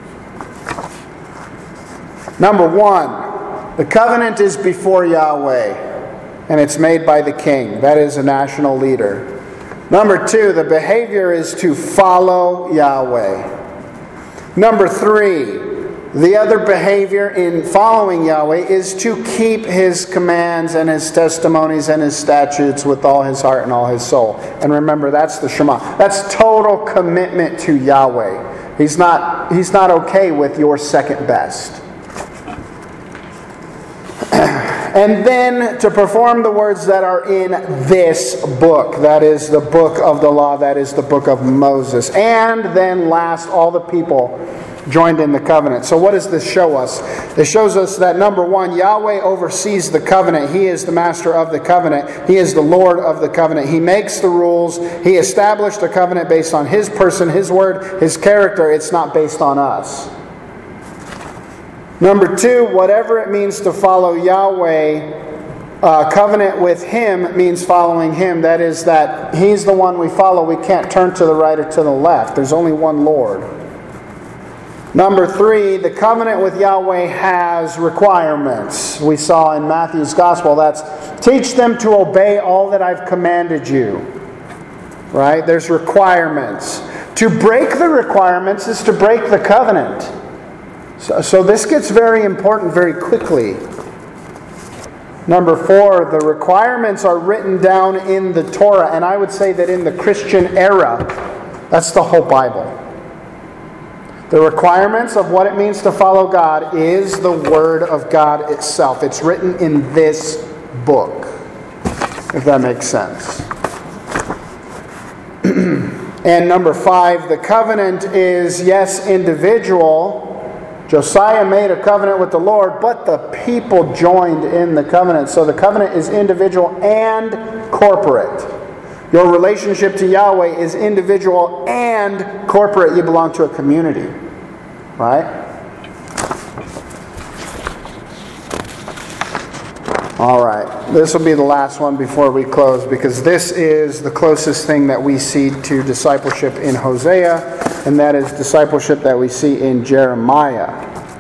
Number one, the covenant is before Yahweh. And it's made by the king. That is a national leader. Number two, the behavior is to follow Yahweh. Number three, the other behavior in following Yahweh is to keep His commands and His testimonies and His statutes with all his heart and all his soul. And remember, that's the Shema. That's total commitment to Yahweh. He's not, he's not okay with your second best. And then to perform the words that are in this book. That is the book of the law. That is the book of Moses. And then last, all the people joined in the covenant. So what does this show us? It shows us that number one, Yahweh oversees the covenant. He is the master of the covenant. He is the Lord of the covenant. He makes the rules. He established a covenant based on His person, His word, His character. It's not based on us. Number two, whatever it means to follow Yahweh, uh, covenant with Him means following Him. That is that He's the one we follow. We can't turn to the right or to the left. There's only one Lord. Number three, the covenant with Yahweh has requirements. We saw in Matthew's Gospel, that's teach them to obey all that I've commanded you. Right? There's requirements. To break the requirements is to break the covenant. So, so this gets very important very quickly. Number four, the requirements are written down in the Torah. And I would say that in the Christian era, that's the whole Bible. The requirements of what it means to follow God is the Word of God itself. It's written in this book, if that makes sense. And number five, the covenant is, yes, individual. Josiah made a covenant with the Lord, but the people joined in the covenant. So the covenant is individual and corporate. Your relationship to Yahweh is individual and corporate. You belong to a community. Right? All right. This will be the last one before we close, because this is the closest thing that we see to discipleship in Hosea, and that is discipleship that we see in Jeremiah.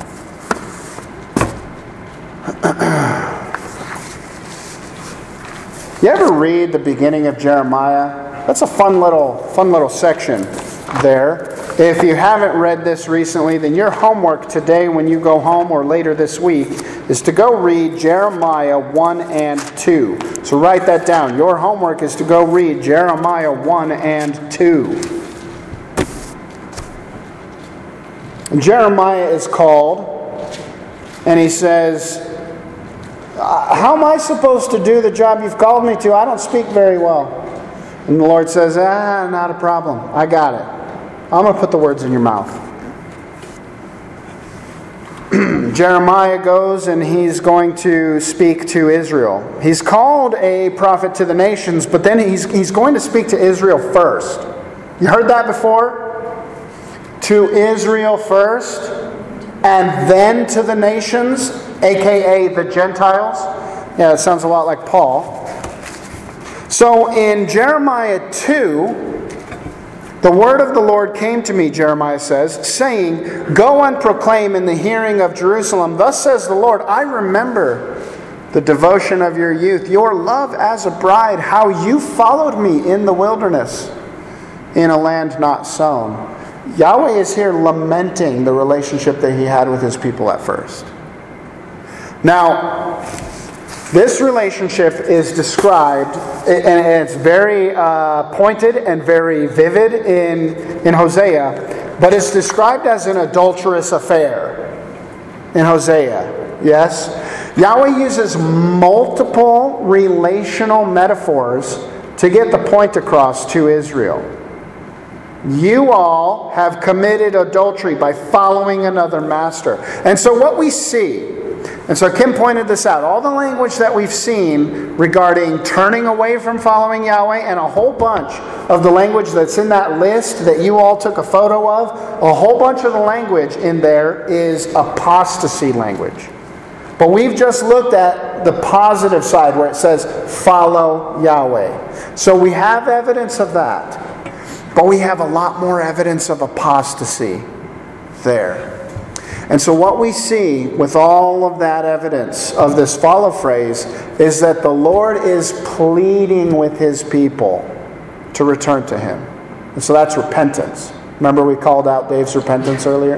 You ever read the beginning of Jeremiah? That's a fun little, fun little section there. If you haven't read this recently, then your homework today when you go home or later this week is to go read Jeremiah one and two. So write that down. Your homework is to go read Jeremiah one and two. And Jeremiah is called, and he says, how am I supposed to do the job you've called me to? I don't speak very well. And the Lord says, ah, not a problem. I got it. I'm going to put the words in your mouth. Jeremiah goes and he's going to speak to Israel. He's called a prophet to the nations, but then he's, he's going to speak to Israel first. You heard that before? To Israel first, and then to the nations, aka the Gentiles. Yeah, it sounds a lot like Paul. So in Jeremiah two, the word of the Lord came to me, Jeremiah says, saying, "Go and proclaim in the hearing of Jerusalem, thus says the Lord, I remember the devotion of your youth, your love as a bride, how you followed me in the wilderness, in a land not sown." Yahweh is here lamenting the relationship that he had with his people at first. Now, this relationship is described, and it's very uh, pointed and very vivid in, in Hosea, but it's described as an adulterous affair in Hosea. Yes? Yahweh uses multiple relational metaphors to get the point across to Israel. You all have committed adultery by following another master. And so what we see, and so Kim pointed this out, all the language that we've seen regarding turning away from following Yahweh, and a whole bunch of the language that's in that list that you all took a photo of, a whole bunch of the language in there is apostasy language. But we've just looked at the positive side where it says, follow Yahweh. So we have evidence of that. But we have a lot more evidence of apostasy there. And so what we see with all of that evidence of this follow phrase is that the Lord is pleading with his people to return to him. And so that's repentance. Remember we called out Dave's repentance earlier?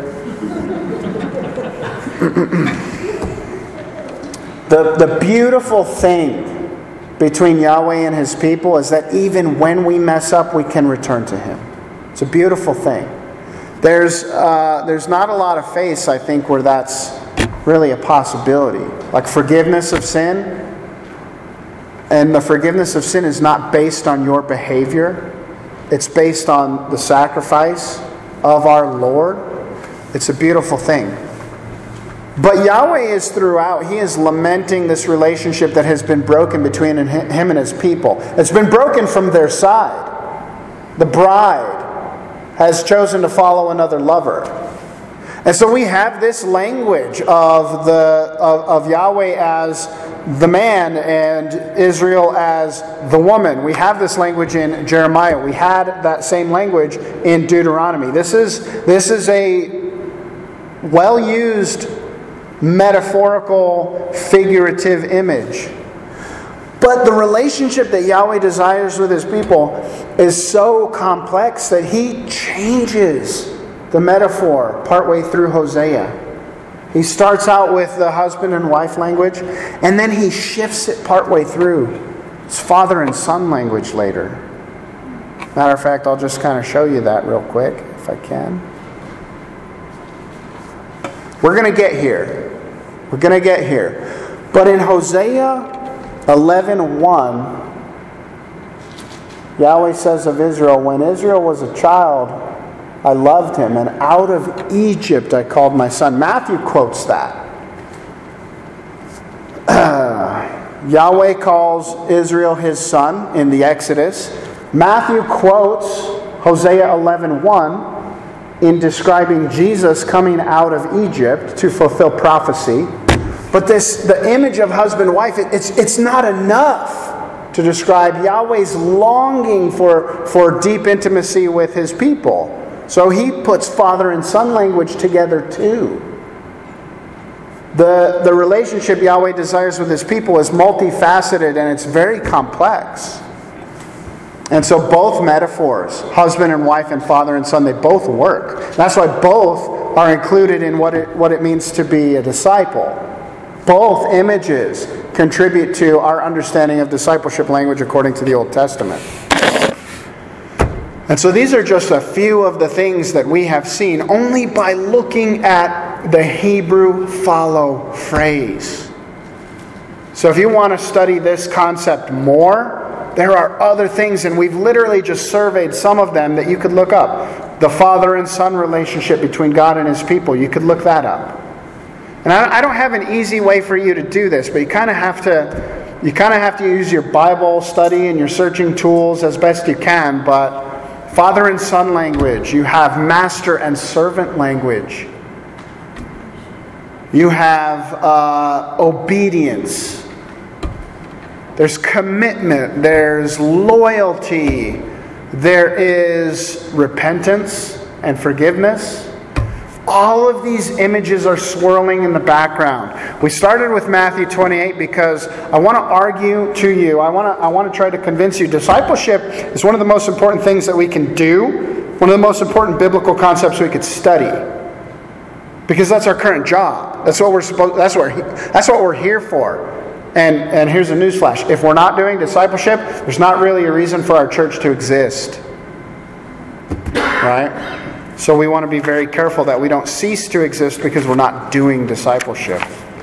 the, the beautiful thing between Yahweh and his people is that even when we mess up, we can return to him. It's a beautiful thing. There's uh, there's not a lot of faiths, I think, where that's really a possibility. Like forgiveness of sin. And the forgiveness of sin is not based on your behavior. It's based on the sacrifice of our Lord. It's a beautiful thing. But Yahweh is throughout, he is lamenting this relationship that has been broken between him and his people. It's been broken from their side. The bride has chosen to follow another lover. And so we have this language of the of, of Yahweh as the man and Israel as the woman. We have this language in Jeremiah. We had that same language in Deuteronomy. This is this is a well-used metaphorical, figurative image. But the relationship that Yahweh desires with his people is so complex that he changes the metaphor partway through Hosea. He starts out with the husband and wife language, and then he shifts it partway through. It's father and son language later. Matter of fact, I'll just kind of show you that real quick, if I can. We're going to get here. We're going to get here. But in Hosea eleven one, Yahweh says of Israel, when Israel was a child, I loved him, and out of Egypt I called my son. Matthew quotes that. Uh, Yahweh calls Israel his son in the Exodus. Matthew quotes Hosea eleven one in describing Jesus coming out of Egypt to fulfill prophecy. But this, the image of husband-wife, it, it's, it's not enough to describe Yahweh's longing for, for deep intimacy with his people. So he puts father and son language together too. The, the relationship Yahweh desires with his people is multifaceted and it's very complex. And so both metaphors, husband and wife and father and son, they both work. That's why both are included in what it, what it means to be a disciple. Both images contribute to our understanding of discipleship language according to the Old Testament. And so these are just a few of the things that we have seen only by looking at the Hebrew follow phrase. So if you want to study this concept more, there are other things, and we've literally just surveyed some of them that you could look up. The father and son relationship between God and his people, you could look that up. And I, I don't have an easy way for you to do this, but you kind of have to, you kind of have to use your Bible study and your searching tools as best you can. But father and son language, you have master and servant language. You have uh, obedience. There's commitment. There's loyalty. There is repentance and forgiveness. All of these images are swirling in the background. We started with Matthew twenty-eight because I want to argue to you, I want to I want to try to convince you, discipleship is one of the most important things that we can do, one of the most important biblical concepts we could study. Because that's our current job. That's what we're supposed that's what that's what we're here for. And and here's a newsflash. If we're not doing discipleship, there's not really a reason for our church to exist. Right? So we want to be very careful that we don't cease to exist because we're not doing discipleship.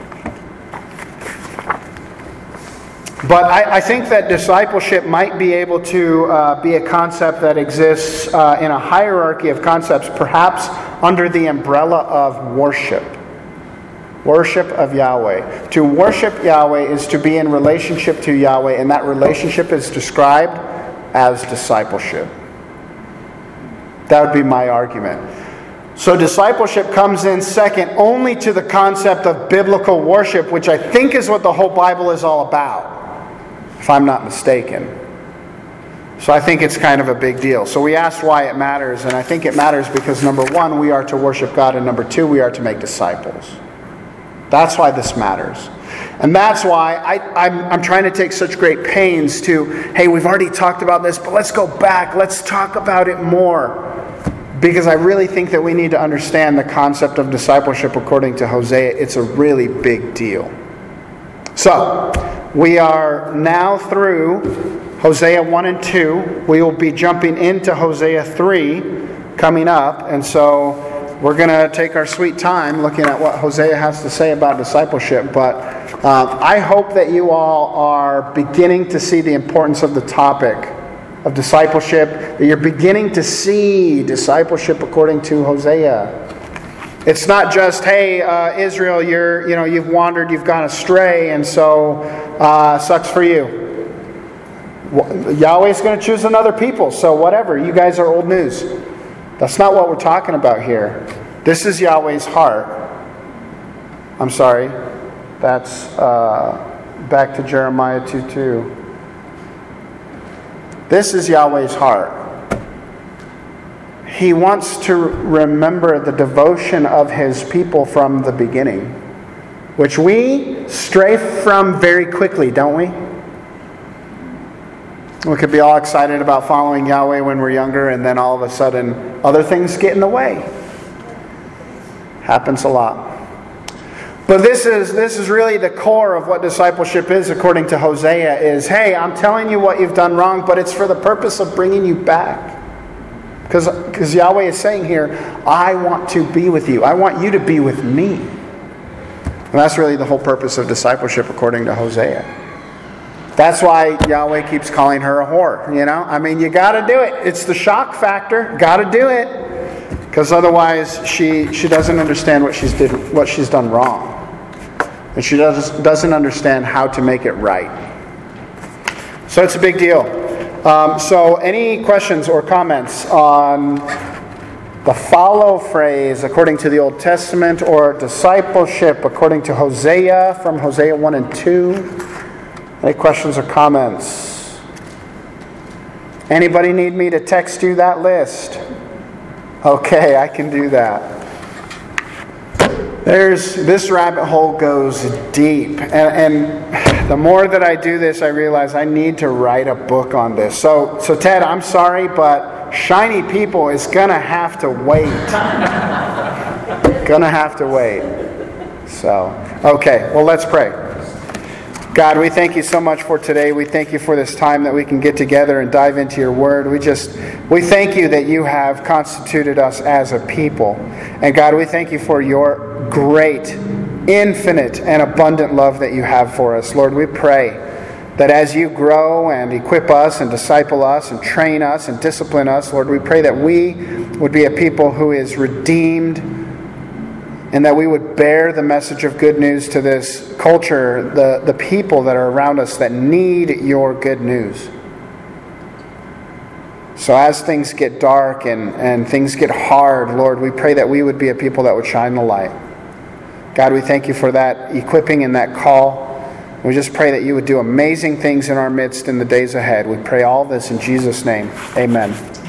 But I, I think that discipleship might be able to uh, be a concept that exists uh, in a hierarchy of concepts, perhaps under the umbrella of worship. Worship of Yahweh. To worship Yahweh is to be in relationship to Yahweh, and that relationship is described as discipleship. That would be my argument. So discipleship comes in second only to the concept of biblical worship, which I think is what the whole Bible is all about, if I'm not mistaken. So I think it's kind of a big deal. So we asked why it matters, and I think it matters because number one, we are to worship God, and number two, we are to make disciples. That's why this matters. And that's why I, I'm, I'm trying to take such great pains to, hey, we've already talked about this, but let's go back. Let's talk about it more. Because I really think that we need to understand the concept of discipleship according to Hosea. It's a really big deal. So, we are now through Hosea one and two. We will be jumping into Hosea three coming up. And so, we're going to take our sweet time looking at what Hosea has to say about discipleship. But um, I hope that you all are beginning to see the importance of the topic of discipleship, that you're beginning to see discipleship according to Hosea. It's not just, hey, uh, Israel, you're, you know, you've wandered, you've gone astray, and so uh, sucks for you. Well, Yahweh's going to choose another people, so whatever. You guys are old news. That's not what we're talking about here. This is Yahweh's heart. I'm sorry. That's uh, back to Jeremiah two two. This is Yahweh's heart. He wants to remember the devotion of His people from the beginning, which we stray from very quickly, don't we? We could be all excited about following Yahweh when we're younger, and then all of a sudden other things get in the way. Happens a lot. But this is this is really the core of what discipleship is according to Hosea is, hey, I'm telling you what you've done wrong, but it's for the purpose of bringing you back. Because because Yahweh is saying here, I want to be with you. I want you to be with me. And that's really the whole purpose of discipleship according to Hosea. That's why Yahweh keeps calling her a whore. You know, I mean, you got to do it. It's the shock factor. Got to do it, because otherwise, she she doesn't understand what she's did what she's done wrong, and she does doesn't understand how to make it right. So it's a big deal. Um, so, any questions or comments on the follow phrase according to the Old Testament, or discipleship according to Hosea from Hosea one and two? Any questions or comments? Anybody need me to text you that list? Okay, I can do that. There's this rabbit hole goes deep, and, and the more that I do this, I realize I need to write a book on this. So, so Ted, I'm sorry, but Shiny People is gonna have to wait. Gonna have to wait. So, okay, well, let's pray. God, we thank you so much for today. We thank you for this time that we can get together and dive into your word. We just, we thank you that you have constituted us as a people. And God, we thank you for your great, infinite, and abundant love that you have for us. Lord, we pray that as you grow and equip us and disciple us and train us and discipline us, Lord, we pray that we would be a people who is redeemed and that we would bear the message of good news to this culture, the, the people that are around us that need your good news. So as things get dark and, and things get hard, Lord, we pray that we would be a people that would shine the light. God, we thank you for that equipping and that call. We just pray that you would do amazing things in our midst in the days ahead. We pray all this in Jesus' name. Amen.